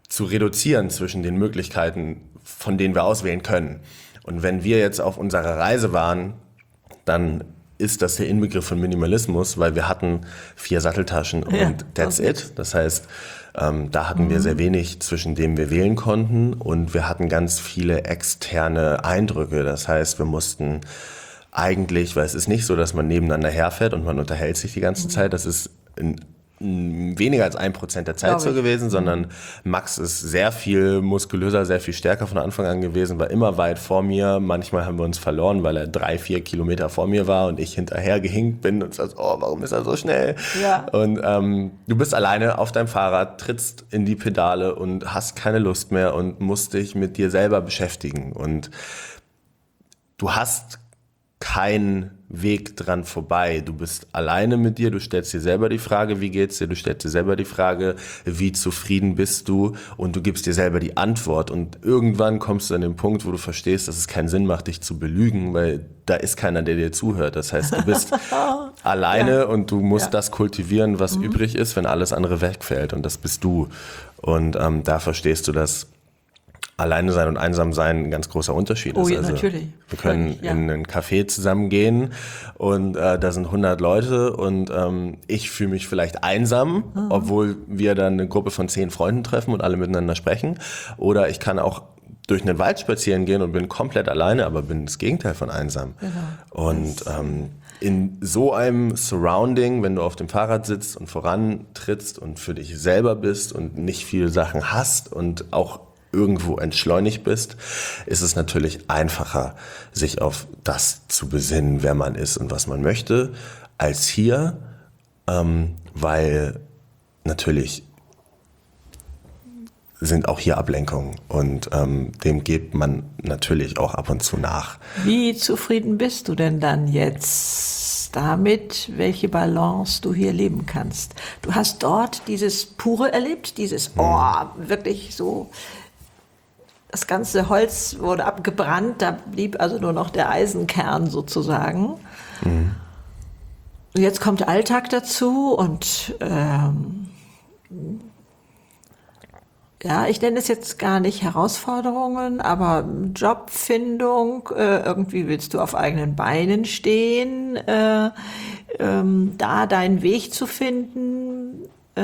Speaker 2: zu reduzieren zwischen den Möglichkeiten, von denen wir auswählen können. Und wenn wir jetzt auf unserer Reise waren, dann ist das der Inbegriff von Minimalismus, weil wir hatten 4 Satteltaschen und that's it. Das heißt, da hatten wir sehr wenig, zwischen dem wir wählen konnten, und wir hatten ganz viele externe Eindrücke. Das heißt, wir mussten eigentlich, weil es ist nicht so, dass man nebeneinander herfährt und man unterhält sich die ganze Zeit. Das ist weniger als 1% der Zeit so gewesen, sondern Max ist sehr viel muskulöser, sehr viel stärker von Anfang an gewesen, war immer weit vor mir. Manchmal haben wir uns verloren, weil er 3-4 Kilometer vor mir war und ich hinterher gehinkt bin und sagst, oh, warum ist er so schnell? Ja. Und du bist alleine auf deinem Fahrrad, trittst in die Pedale und hast keine Lust mehr und musst dich mit dir selber beschäftigen. Und du hast keinen Weg dran vorbei. Du bist alleine mit dir, du stellst dir selber die Frage, wie geht's dir? Du stellst dir selber die Frage, wie zufrieden bist du? Und du gibst dir selber die Antwort. Und irgendwann kommst du an den Punkt, wo du verstehst, dass es keinen Sinn macht, dich zu belügen, weil da ist keiner, der dir zuhört. Das heißt, du bist alleine und du musst das kultivieren, was übrig ist, wenn alles andere wegfällt. Und das bist du. Und da verstehst du, dass Alleine sein und einsam sein ein ganz großer Unterschied ist.
Speaker 1: Oh ja, natürlich.
Speaker 2: Wir können in einen Café zusammengehen und da sind 100 Leute und ich fühle mich vielleicht einsam, obwohl wir dann eine Gruppe von 10 Freunden treffen und alle miteinander sprechen. Oder ich kann auch durch einen Wald spazieren gehen und bin komplett alleine, aber bin das Gegenteil von einsam. Genau. Und in so einem Surrounding, wenn du auf dem Fahrrad sitzt und vorantrittst und für dich selber bist und nicht viele Sachen hast und auch irgendwo entschleunigt bist, ist es natürlich einfacher, sich auf das zu besinnen, wer man ist und was man möchte, als hier, weil natürlich sind auch hier Ablenkungen und dem geht man natürlich auch ab und zu nach.
Speaker 1: Wie zufrieden bist du denn dann jetzt damit, welche Balance du hier leben kannst? Du hast dort dieses Pure erlebt, dieses wirklich so. Das ganze Holz wurde abgebrannt, da blieb also nur noch der Eisenkern sozusagen. Mhm. Und jetzt kommt Alltag dazu und ich nenne es jetzt gar nicht Herausforderungen, aber Jobfindung, irgendwie willst du auf eigenen Beinen stehen, da deinen Weg zu finden.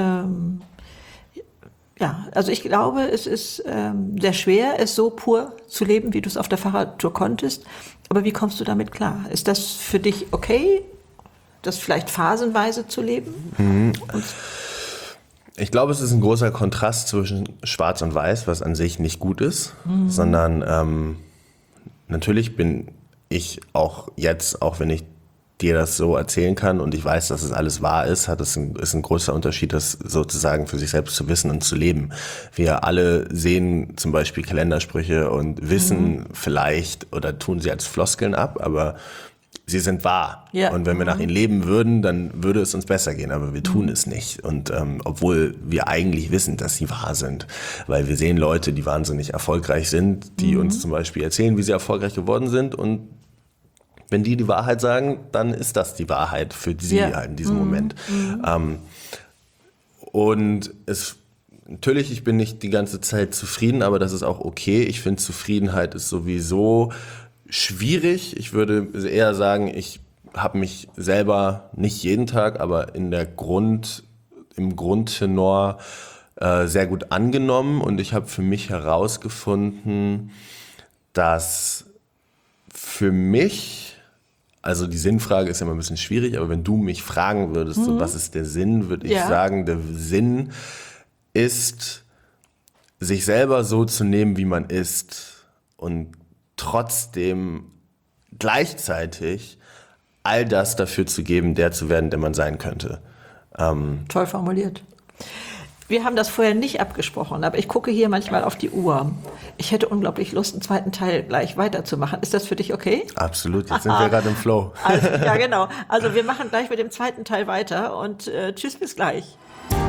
Speaker 1: Also ich glaube, es ist sehr schwer, es so pur zu leben, wie du es auf der Fahrradtour konntest. Aber wie kommst du damit klar? Ist das für dich okay, das vielleicht phasenweise zu leben?
Speaker 2: Mhm. Ich glaube, es ist ein großer Kontrast zwischen Schwarz und Weiß, was an sich nicht gut ist, sondern natürlich bin ich auch jetzt, auch wenn ich dir das so erzählen kann und ich weiß, dass es alles wahr ist, ist ein großer Unterschied, das sozusagen für sich selbst zu wissen und zu leben. Wir alle sehen zum Beispiel Kalendersprüche und wissen vielleicht oder tun sie als Floskeln ab, aber sie sind wahr. Ja. Und wenn wir nach ihnen leben würden, dann würde es uns besser gehen, aber wir tun es nicht. Und obwohl wir eigentlich wissen, dass sie wahr sind, weil wir sehen Leute, die wahnsinnig erfolgreich sind, die uns zum Beispiel erzählen, wie sie erfolgreich geworden sind, und wenn die Wahrheit sagen, dann ist das die Wahrheit für sie halt in diesem Moment. Und natürlich, ich bin nicht die ganze Zeit zufrieden, aber das ist auch okay. Ich finde, Zufriedenheit ist sowieso schwierig. Ich würde eher sagen, ich habe mich selber nicht jeden Tag, aber im Grundtenor sehr gut angenommen, und ich habe für mich herausgefunden, dass für mich, also die Sinnfrage ist ja immer ein bisschen schwierig, aber wenn du mich fragen würdest, so, was ist der Sinn, würde ich sagen, der Sinn ist, sich selber so zu nehmen, wie man ist, und trotzdem gleichzeitig all das dafür zu geben, der zu werden, der man sein könnte.
Speaker 1: Toll formuliert. Wir haben das vorher nicht abgesprochen, aber ich gucke hier manchmal auf die Uhr. Ich hätte unglaublich Lust, einen zweiten Teil gleich weiterzumachen. Ist das für dich okay?
Speaker 2: Absolut, jetzt sind wir gerade im Flow.
Speaker 1: Also, ja, genau. Also wir machen gleich mit dem zweiten Teil weiter und tschüss, bis gleich.